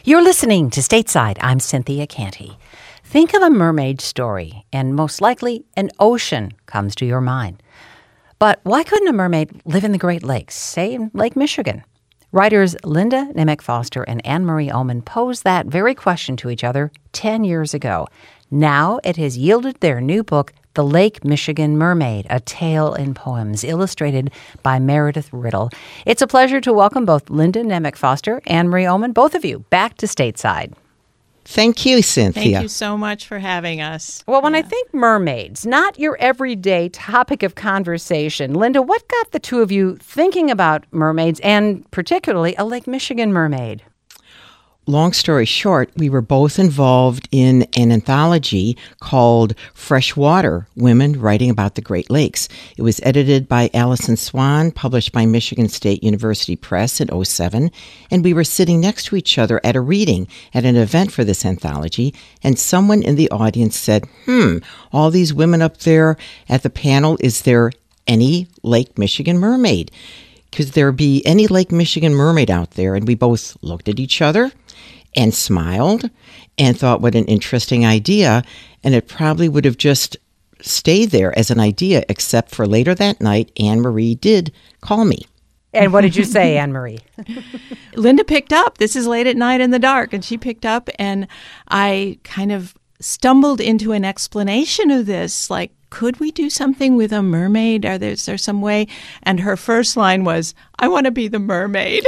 You're listening to Stateside. I'm Cynthia Canty. Think of a mermaid story, and most likely an ocean comes to your mind. But why couldn't a mermaid live in the Great Lakes, say in Lake Michigan? Writers Linda Nemec Foster and Anne Marie Ullman posed that very question to each other 10 years ago. Now it has yielded their new book, The Lake Michigan Mermaid, A Tale in Poems, illustrated by Meredith Riddle. It's a pleasure to welcome both Linda Nemec Foster and Anne Marie Ullman, both of you, back to Stateside. Thank you, Cynthia. Thank you so much for having us. Well, when I think mermaids, not your everyday topic of conversation, Linda, what got the two of you thinking about mermaids and particularly a Lake Michigan mermaid? Long story short, we were both involved in an anthology called Freshwater Women Writing About the Great Lakes. It was edited by Allison Swan, published by Michigan State University Press in 2007, and we were sitting next to each other at a reading at an event for this anthology, and someone in the audience said, all these women up there at the panel, is there any Lake Michigan mermaid? Could there be any Lake Michigan mermaid out there? And we both looked at each other and smiled and thought, what an interesting idea. And it probably would have just stayed there as an idea, except for later that night, Anne Marie did call me. And what did you say, Anne Marie? Linda picked up. This is late at night in the dark, and she picked up, and I kind of stumbled into an explanation of this, like, could we do something with a mermaid? Is there some way? And her first line was, I want to be the mermaid.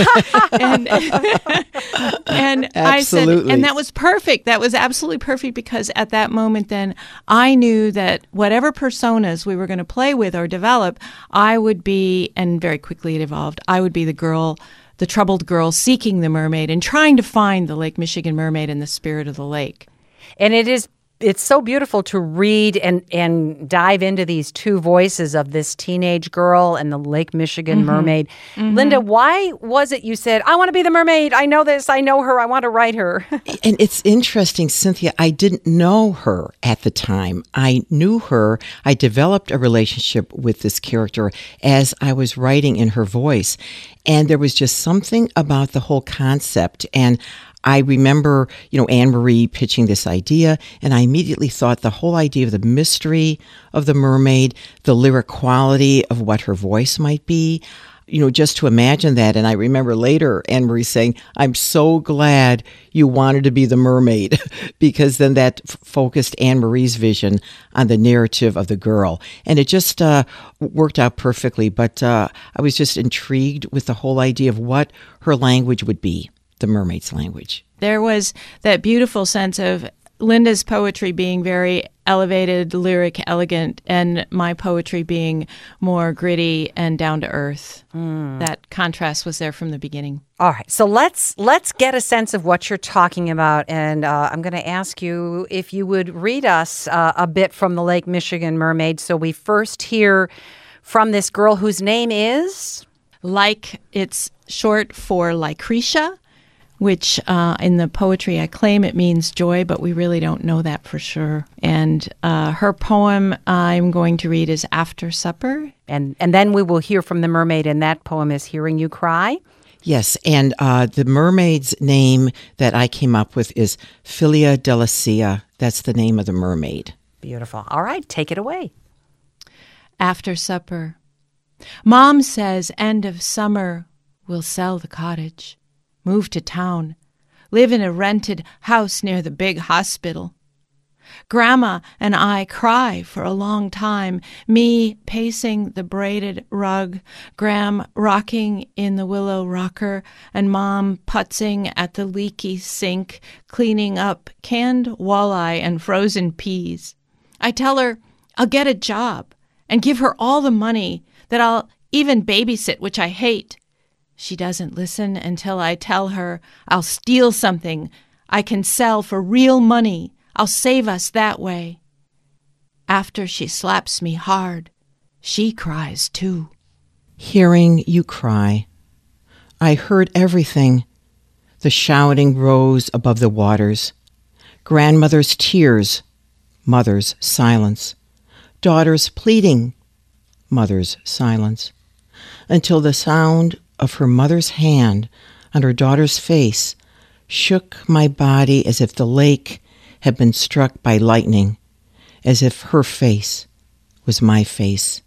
and I said, and that was perfect. That was absolutely perfect, because at that moment then I knew that whatever personas we were going to play with or develop, I would be, and very quickly it evolved, I would be the girl, the troubled girl seeking the mermaid and trying to find the Lake Michigan mermaid in the spirit of the lake. And it's so beautiful to read and dive into these two voices of this teenage girl and the Lake Michigan mermaid. Linda, why was it you said, I want to be the mermaid, I know this, I know her, I want to write her? And it's interesting, Cynthia, I didn't know her at the time. I knew her. I developed a relationship with this character as I was writing in her voice. And there was just something about the whole concept. And I remember, Anne Marie pitching this idea, and I immediately thought the whole idea of the mystery of the mermaid, the lyric quality of what her voice might be, just to imagine that. And I remember later Anne Marie saying, I'm so glad you wanted to be the mermaid, because then that focused Anne Marie's vision on the narrative of the girl. And it just worked out perfectly. But I was just intrigued with the whole idea of what her language would be. The mermaid's language. There was that beautiful sense of Linda's poetry being very elevated, lyric, elegant, and my poetry being more gritty and down to earth. That contrast was there from the beginning. All right, so let's get a sense of what you're talking about, and I'm going to ask you if you would read us a bit from the Lake Michigan Mermaid. So we first hear from this girl whose name is? It's short for Lycretia, which in the poetry I claim it means joy, but we really don't know that for sure. And her poem I'm going to read is After Supper. And then we will hear from the mermaid, and that poem is Hearing You Cry. Yes, and the mermaid's name that I came up with is Philia Delicia. That's the name of the mermaid. Beautiful. All right, take it away. After Supper. Mom says end of summer we'll sell the cottage. Move to town, live in a rented house near the big hospital. Grandma and I cry for a long time, me pacing the braided rug, Gram rocking in the willow rocker, and Mom putzing at the leaky sink, cleaning up canned walleye and frozen peas. I tell her I'll get a job and give her all the money, that I'll even babysit, which I hate. She doesn't listen until I tell her I'll steal something I can sell for real money. I'll save us that way. After she slaps me hard, she cries too. Hearing you cry, I heard everything. The shouting rose above the waters. Grandmother's tears, mother's silence. Daughter's pleading, mother's silence. Until the sound of her mother's hand on her daughter's face shook my body as if the lake had been struck by lightning, as if her face was my face.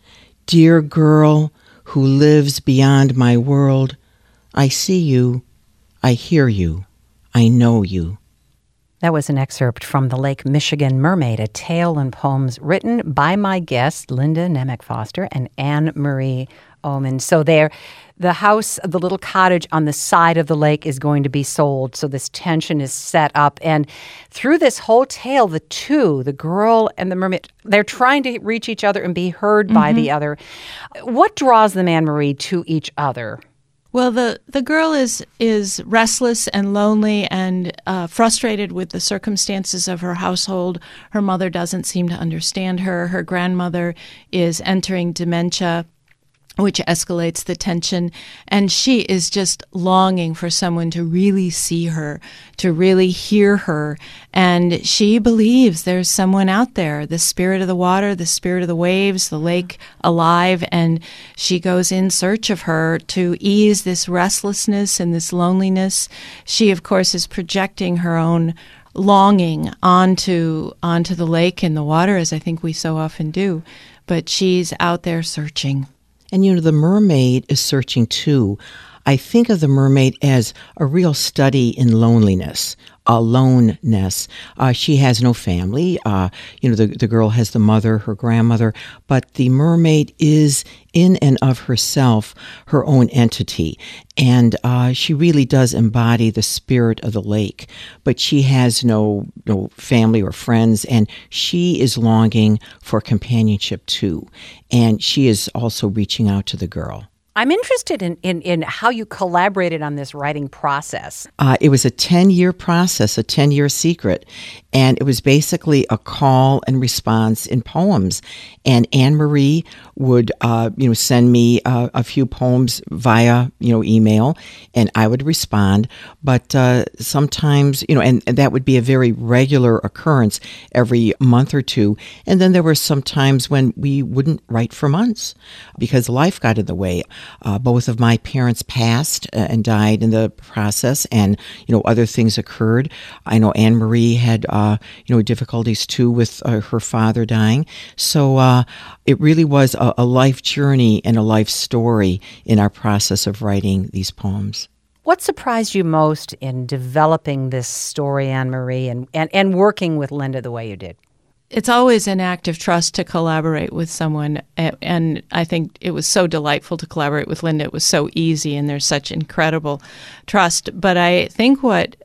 Dear girl who lives beyond my world, I see you, I hear you, I know you. That was an excerpt from The Lake Michigan Mermaid, a tale and poems written by my guests, Linda Nemec Foster and Anne Marie Oman. So the house, the little cottage on the side of the lake is going to be sold. So this tension is set up. And through this whole tale, the girl and the mermaid, they're trying to reach each other and be heard by the other. What draws them, Anne Marie, to each other? Well, the girl is restless and lonely and frustrated with the circumstances of her household. Her mother doesn't seem to understand her. Her grandmother is entering dementia, which escalates the tension. And she is just longing for someone to really see her, to really hear her. And she believes there's someone out there, the spirit of the water, the spirit of the waves, the lake alive. And she goes in search of her to ease this restlessness and this loneliness. She, of course, is projecting her own longing onto the lake and the water, as I think we so often do. But she's out there searching. And, the mermaid is searching too. I think of the mermaid as a real study in loneliness, aloneness. She has no family. The girl has the mother, her grandmother, but the mermaid is in and of herself her own entity. And she really does embody the spirit of the lake, but she has no family or friends, and she is longing for companionship too. And she is also reaching out to the girl. I'm interested in how you collaborated on this writing process. It was a 10-year process, a 10-year secret, and it was basically a call and response in poems. And Anne Marie would, send me a few poems via, email, and I would respond. But sometimes, and that would be a very regular occurrence every month or two. And then there were some times when we wouldn't write for months because life got in the way. Both of my parents passed and died in the process, and other things occurred. I know Anne Marie had difficulties too with her father dying. So it really was a life journey and a life story in our process of writing these poems. What surprised you most in developing this story, Anne Marie, and working with Linda the way you did? It's always an act of trust to collaborate with someone, and I think it was so delightful to collaborate with Linda. It was so easy, and there's such incredible trust. But I think what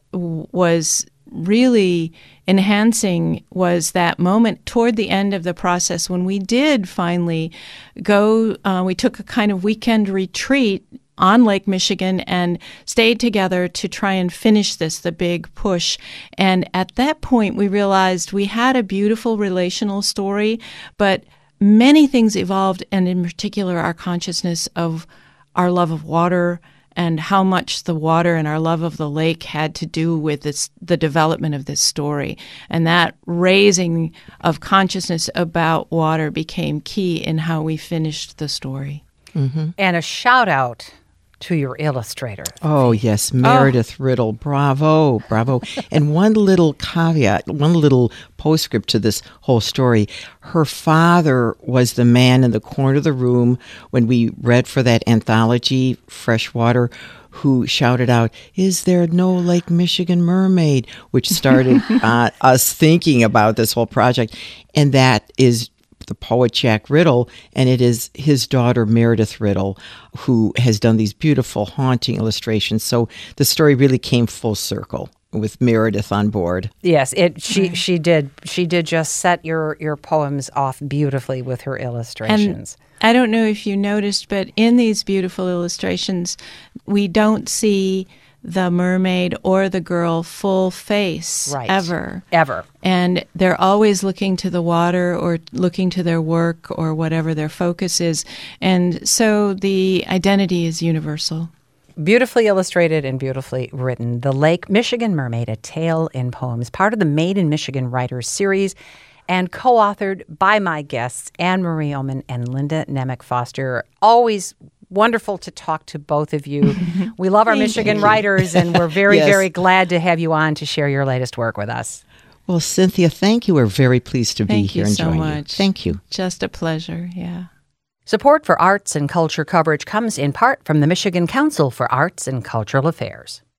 was really enhancing was that moment toward the end of the process when we did finally go, we took a kind of weekend retreat on Lake Michigan and stayed together to try and finish the big push. And at that point, we realized we had a beautiful relational story, but many things evolved, and in particular, our consciousness of our love of water and how much the water and our love of the lake had to do with the development of this story. And that raising of consciousness about water became key in how we finished the story. Mm-hmm. And a shout out to your illustrator. Oh, yes, Meredith Riddle. Bravo, bravo. And one little caveat, one little postscript to this whole story. Her father was the man in the corner of the room when we read for that anthology, Freshwater, who shouted out, "Is there no Lake Michigan mermaid?" which started us thinking about this whole project. And that is the poet Jack Riddle, and it is his daughter Meredith Riddle who has done these beautiful, haunting illustrations. So the story really came full circle with Meredith on board. Yes, she did. She did just set your poems off beautifully with her illustrations. And I don't know if you noticed, but in these beautiful illustrations, we don't see the mermaid or the girl full face, right. ever. And they're always looking to the water or looking to their work or whatever their focus is. And so the identity is universal. Beautifully illustrated and beautifully written. The Lake Michigan Mermaid, a tale in poems, part of the Made in Michigan Writers series, and co-authored by my guests, Anne Marie Oman and Linda Nemec Foster. Always wonderful to talk to both of you. We love our Thank Michigan you. writers, and we're very, Yes. very glad to have you on to share your latest work with us. Well, Cynthia, thank you. We're very pleased to be Thank here you and so join you. much. Thank you. Just a pleasure, yeah. Support for arts and culture coverage comes in part from the Michigan Council for Arts and Cultural Affairs.